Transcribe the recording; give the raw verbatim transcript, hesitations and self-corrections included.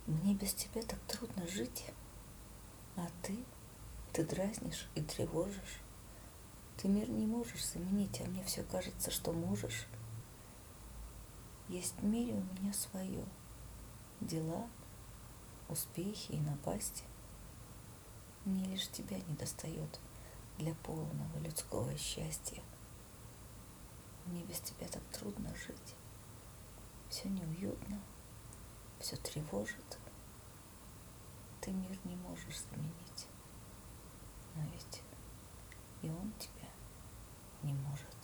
Мне без тебя так трудно жить, а ты, ты дразнишь и тревожишь. Ты мир не можешь заменить, а мне все кажется, что можешь. Есть в мире у меня свое. Дела, успехи и напасти. Мне лишь тебя не достает для полного людского счастья. Мне без тебя так трудно жить. Все неуютно, все тревожит. Ты мир не можешь заменить, но ведь и он тебя не может.